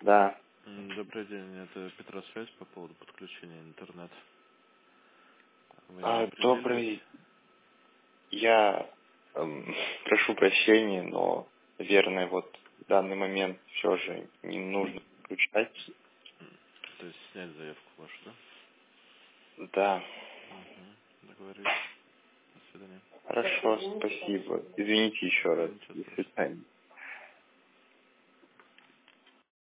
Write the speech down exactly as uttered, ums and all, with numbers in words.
Да. Добрый день, это Петросвязь по поводу подключения интернета. Вы не А, определились? добрый. Я эм, прошу прощения, но, наверное, вот в данный момент все же не нужно включать. То есть снять заявку вашу, да? Да. Угу. Договорились. До свидания. Хорошо, спасибо. Извините еще раз. Ничего До страшного. свидания.